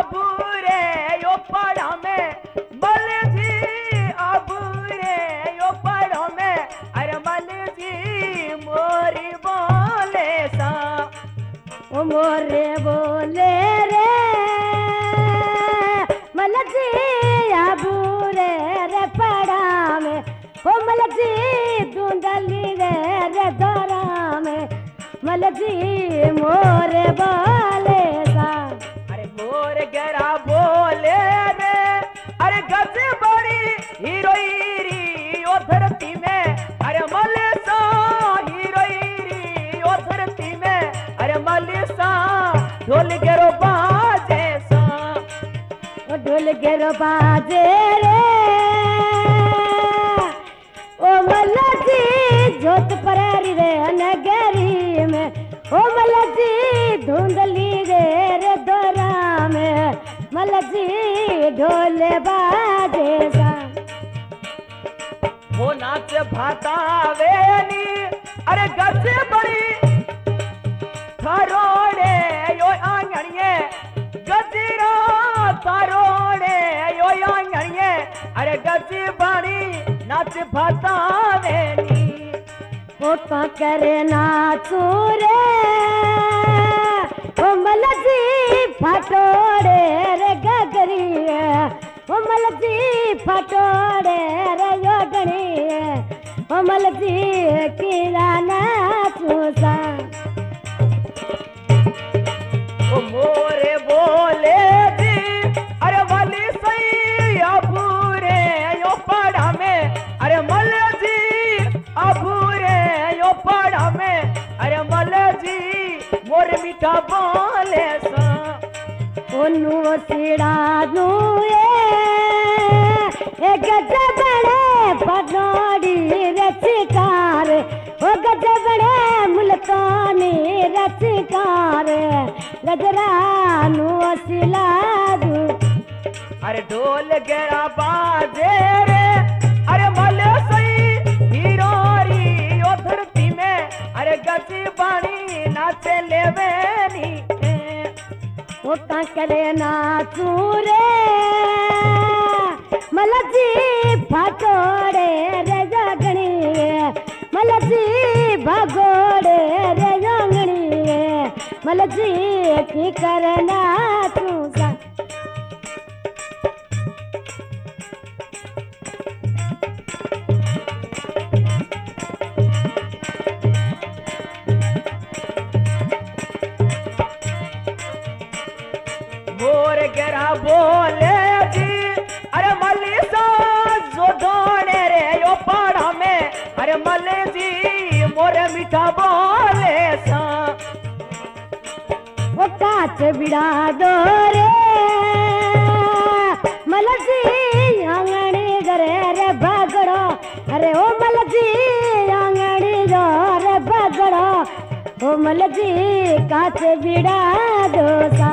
अब रे यो पड़ा में मल जी अब रे यो पड़ा में अरे मल जी मोरी बोले सा ओ मोरे बोले रे मलक जी आबू रे पड़ा में ओ मलक जी धुंधली रे दौरा में मलक जी मोरे बोले सा अरे मोर गरा बोले रे अरे गज बड़ी हीरोईरी ओ धरती में अरे मलसा हीरोईरी ओ धरती में अरे मलसा ढोल गेरो बाजे सा ओ ढोल गेरो बाजे रे ओ मलक जी जोत परारी रे नगरी में ओ मलक जी धुंधली रे दौरा में मलक जी ढोल बाजे सा वो नाच भातावे नी अरे गज बड़ी थारोड़े यो आंगणिए गजरा थारोड़े यो आंगणिए अरे गज बड़ी नाच भातावे नी ओ करे नाचू रे ओ मलक जी फटोड़े रे गगरी ओ मलक जी फटोड़े रे योगणी ओ मलक जी कीरा नाचू सा ओ मोरे बोले जी अरे वाली सही अबूरे यो पड़ा में अरे मल जी अबूरे यो पड़ा में अरे मल जी मोर मीठा बोले सा ओनु सिड़ा नु ए गजबड़े पटोड़ी रचकार ओ गजबड़े मुल्तानी रचकार गजरा नु सिला दू अरे ढोल गेरा बाजे रे अरे मल सही हीरोरी ओ धरती में अरे गजी बाणी नाचे लेवेनी ओ करे नाचू रे मलक जी फटोड़े रे जगणी मलक जी भगोड़े रे जंगणी मलक जी की करना तू सा मोर गेरा बोले जी अरे मलिसा जो दोने रे यो पड़ा में अरे मल जी मोर मीठा बोले सा वो काच बिड़ा दो रे मलक जी आंगणी करे रे भगड़ो अरे ओ मलक जी आंगणी जो रे भगड़ो ओ मलक जी काच बिड़ा दो सा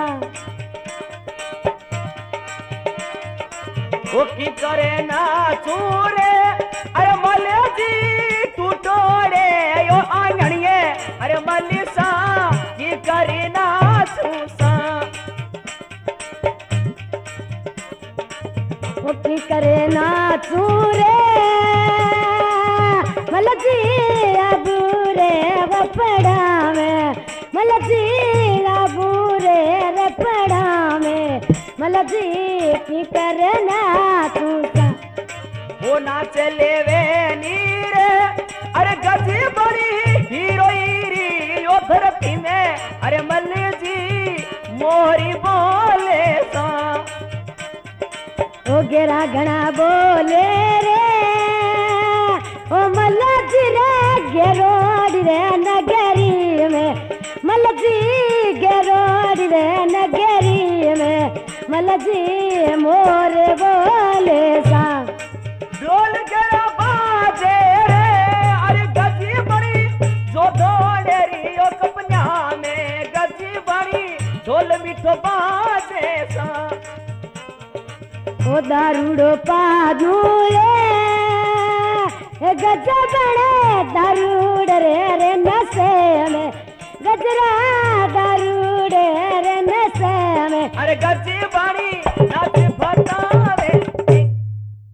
वो की करे ना चूरे अरे मल जी टूटोड़े यो आंगणिए अरे मलिसा की करे ना चूसा वो की करे ना चूरे मलक जी अबूरे वो पड़ा में मलक जी अबूरे रे पड़ा में मलक जी की करना तू सा वो नाच लेवे नीर अरे गजी बड़ी हीरोईरी ओ धरती में अरे मल जी मोरी बोले सा ओ गेरा घना बोले रे ओ मलक जी रे गेरोड़ी रे नगरी में मलक जी गेरोड़ी रे नगरी में मलक जी मोर बोले सा ढोल गरा बाजे रे अरे गजी बड़ी जो दौड़ेरी ओ कपन्या में गजी बड़ी ढोल मीठो बाजे सा ओ दारूड़ो पादू ए गजबड़े दारूड़ रे नशे में गजरा दारूड़े रे नशे में अरे गजी